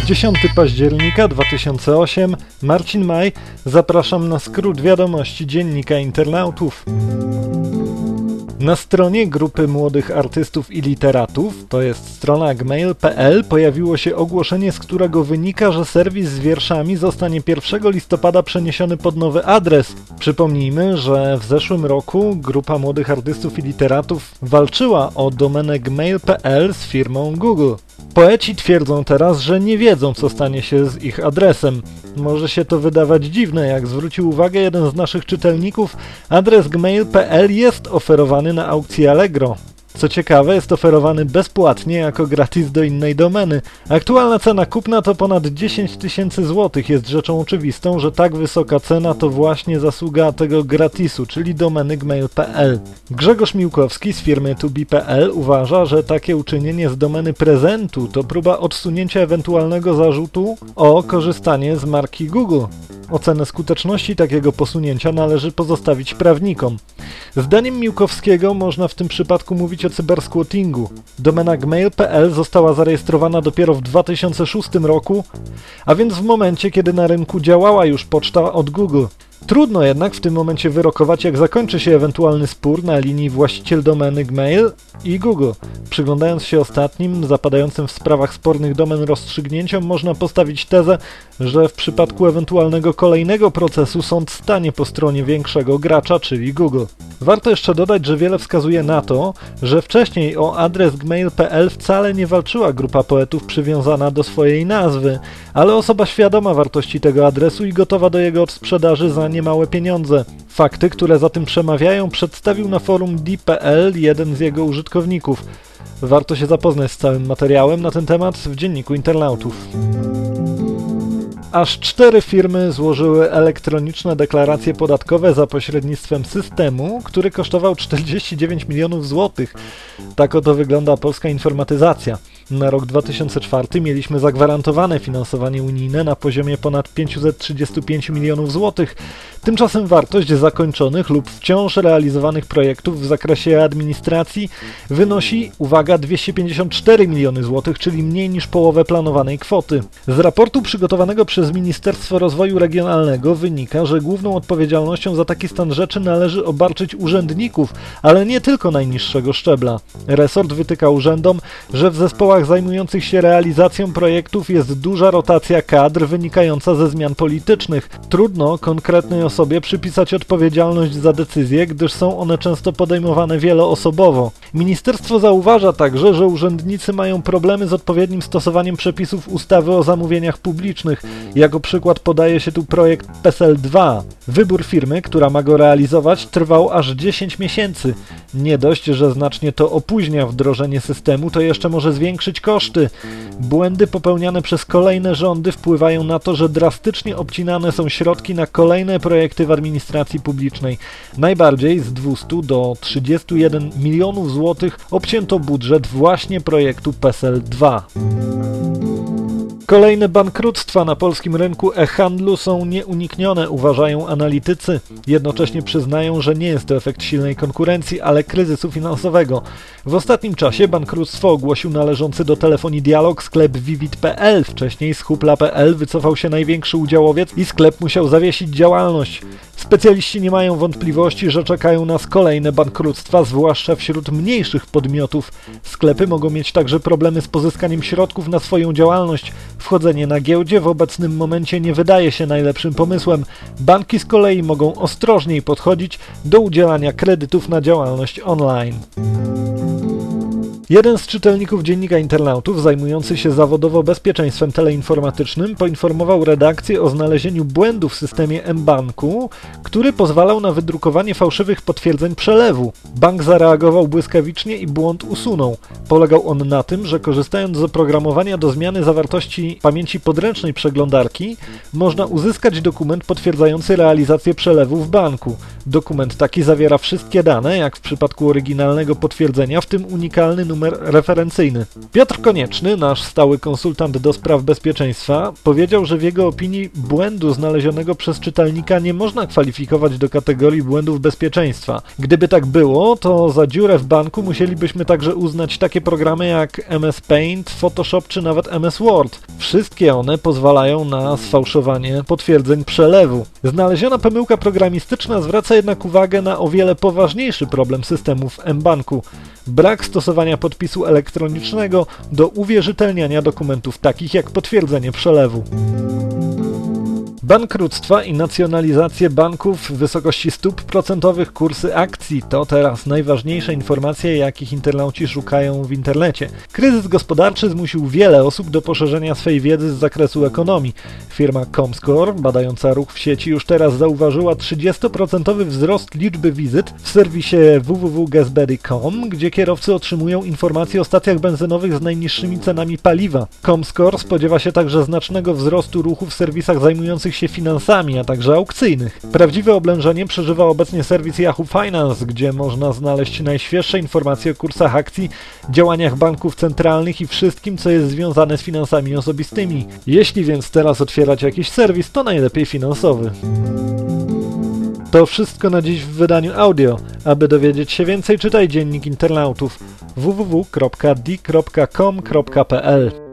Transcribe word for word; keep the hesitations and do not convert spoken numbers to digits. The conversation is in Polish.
dziesiątego października dwa tysiące ósmego, Marcin Maj, zapraszam na skrót wiadomości Dziennika Internautów. Na stronie grupy młodych artystów i literatów, to jest strona gmail kropka pe el, pojawiło się ogłoszenie, z którego wynika, że serwis z wierszami zostanie pierwszego listopada przeniesiony pod nowy adres. Przypomnijmy, że w zeszłym roku grupa młodych artystów i literatów walczyła o domenę gmail kropka pe el z firmą Google. Poeci twierdzą teraz, że nie wiedzą, co stanie się z ich adresem. Może się to wydawać dziwne, jak zwrócił uwagę jeden z naszych czytelników, adres gmail kropka pe el jest oferowany na aukcji Allegro. Co ciekawe, jest oferowany bezpłatnie jako gratis do innej domeny. Aktualna cena kupna to ponad dziesięć tysięcy złotych. Jest rzeczą oczywistą, że tak wysoka cena to właśnie zasługa tego gratisu, czyli domeny gmail kropka pe el. Grzegorz Miłkowski z firmy tubi kropka pe el uważa, że takie uczynienie z domeny prezentu to próba odsunięcia ewentualnego zarzutu o korzystanie z marki Google. Ocenę skuteczności takiego posunięcia należy pozostawić prawnikom. Zdaniem Miłkowskiego można w tym przypadku mówić o cybersquattingu. Domena gmail kropka pe el została zarejestrowana dopiero w dwa tysiące szóstym roku, a więc w momencie, kiedy na rynku działała już poczta od Google. Trudno jednak w tym momencie wyrokować, jak zakończy się ewentualny spór na linii właściciel domeny Gmail i Google. Przyglądając się ostatnim, zapadającym w sprawach spornych domen rozstrzygnięciom, można postawić tezę, że w przypadku ewentualnego kolejnego procesu sąd stanie po stronie większego gracza, czyli Google. Warto jeszcze dodać, że wiele wskazuje na to, że wcześniej o adres gmail kropka pe el wcale nie walczyła grupa poetów przywiązana do swojej nazwy, ale osoba świadoma wartości tego adresu i gotowa do jego odsprzedaży za niemałe pieniądze. Fakty, które za tym przemawiają, przedstawił na forum d kropka pe el jeden z jego użytkowników. Warto się zapoznać z całym materiałem na ten temat w Dzienniku Internautów. Aż cztery firmy złożyły elektroniczne deklaracje podatkowe za pośrednictwem systemu, który kosztował czterdzieści dziewięć milionów złotych. Tak oto wygląda polska informatyzacja. Na rok dwa tysiące czwarty mieliśmy zagwarantowane finansowanie unijne na poziomie ponad pięćset trzydzieści pięć milionów złotych. Tymczasem wartość zakończonych lub wciąż realizowanych projektów w zakresie administracji wynosi, uwaga, dwieście pięćdziesiąt cztery miliony złotych, czyli mniej niż połowę planowanej kwoty. Z raportu przygotowanego przez Ministerstwo Rozwoju Regionalnego wynika, że główną odpowiedzialnością za taki stan rzeczy należy obarczyć urzędników, ale nie tylko najniższego szczebla. Resort wytyka urzędom, że w zespołach zajmujących się realizacją projektów jest duża rotacja kadr wynikająca ze zmian politycznych. Trudno konkretnej osobie przypisać odpowiedzialność za decyzje, gdyż są one często podejmowane wieloosobowo. Ministerstwo zauważa także, że urzędnicy mają problemy z odpowiednim stosowaniem przepisów ustawy o zamówieniach publicznych. Jako przykład podaje się tu projekt P E S E L dwa. Wybór firmy, która ma go realizować, trwał aż dziesięć miesięcy. Nie dość, że znacznie to opóźnia wdrożenie systemu, to jeszcze może zwiększyć koszty. Błędy popełniane przez kolejne rządy wpływają na to, że drastycznie obcinane są środki na kolejne projekty w administracji publicznej. Najbardziej z dwustu do trzydziestu jeden milionów złotych obcięto budżet właśnie projektu P E S E L dwa. Kolejne bankructwa na polskim rynku e-handlu są nieuniknione, uważają analitycy. Jednocześnie przyznają, że nie jest to efekt silnej konkurencji, ale kryzysu finansowego. W ostatnim czasie bankructwo ogłosił należący do Telefonii Dialog sklep Vivid kropka pe el. Wcześniej z Hoopla kropka pe el wycofał się największy udziałowiec i sklep musiał zawiesić działalność. Specjaliści nie mają wątpliwości, że czekają nas kolejne bankructwa, zwłaszcza wśród mniejszych podmiotów. Sklepy mogą mieć także problemy z pozyskaniem środków na swoją działalność. Wchodzenie na giełdzie w obecnym momencie nie wydaje się najlepszym pomysłem. Banki z kolei mogą ostrożniej podchodzić do udzielania kredytów na działalność online. Jeden z czytelników Dziennika Internautów, zajmujący się zawodowo bezpieczeństwem teleinformatycznym, poinformował redakcję o znalezieniu błędu w systemie mBanku, który pozwalał na wydrukowanie fałszywych potwierdzeń przelewu. Bank zareagował błyskawicznie i błąd usunął. Polegał on na tym, że korzystając z oprogramowania do zmiany zawartości pamięci podręcznej przeglądarki, można uzyskać dokument potwierdzający realizację przelewu w banku. Dokument taki zawiera wszystkie dane, jak w przypadku oryginalnego potwierdzenia, w tym unikalny numer numer referencyjny. Piotr Konieczny, nasz stały konsultant do spraw bezpieczeństwa, powiedział, że w jego opinii błędu znalezionego przez czytelnika nie można kwalifikować do kategorii błędów bezpieczeństwa. Gdyby tak było, to za dziurę w banku musielibyśmy także uznać takie programy jak M S Paint, Photoshop czy nawet M S Word. Wszystkie one pozwalają na sfałszowanie potwierdzeń przelewu. Znaleziona pomyłka programistyczna zwraca jednak uwagę na o wiele poważniejszy problem systemów mBanku. Brak stosowania podpisu elektronicznego do uwierzytelniania dokumentów takich jak potwierdzenie przelewu. Bankructwa i nacjonalizacje banków w wysokości stóp procentowych, kursy akcji to teraz najważniejsze informacje, jakich internauci szukają w internecie. Kryzys gospodarczy zmusił wiele osób do poszerzenia swej wiedzy z zakresu ekonomii. Firma Comscore, badająca ruch w sieci, już teraz zauważyła trzydziestoprocentowy wzrost liczby wizyt w serwisie w w w kropka gasbuddy kropka com, gdzie kierowcy otrzymują informacje o stacjach benzynowych z najniższymi cenami paliwa. Comscore spodziewa się także znacznego wzrostu ruchu w serwisach zajmujących się finansami, a także aukcyjnych. Prawdziwe oblężenie przeżywa obecnie serwis Yahoo Finance, gdzie można znaleźć najświeższe informacje o kursach akcji, działaniach banków centralnych i wszystkim, co jest związane z finansami osobistymi. Jeśli więc teraz otwierać jakiś serwis, to najlepiej finansowy. To wszystko na dziś w wydaniu audio. Aby dowiedzieć się więcej, czytaj Dziennik Internautów w w w kropka d i kropka com kropka p l.